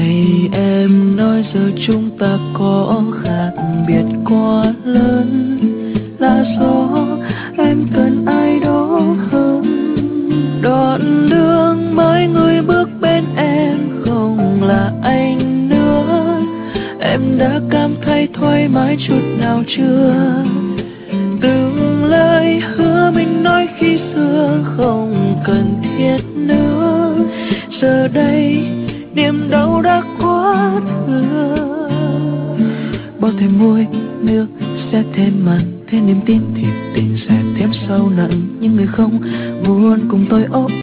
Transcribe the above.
Này em nói giờ chúng ta có khác biệt quá lớn, là do em cần ai đó hơn. Đoạn đường mới người bước bên em không là anh nữa, em đã cảm thấy thoải mái chút nào chưa? Từng lời hứa mình nói khi xưa không cần thiết nữa, giờ đây niềm đau đã quá thừa. Bao thêm muối nước sẽ thêm mặn, thêm niềm tin thì tình sẽ thêm sâu nặng. Nhưng người không muốn cùng tôi ôm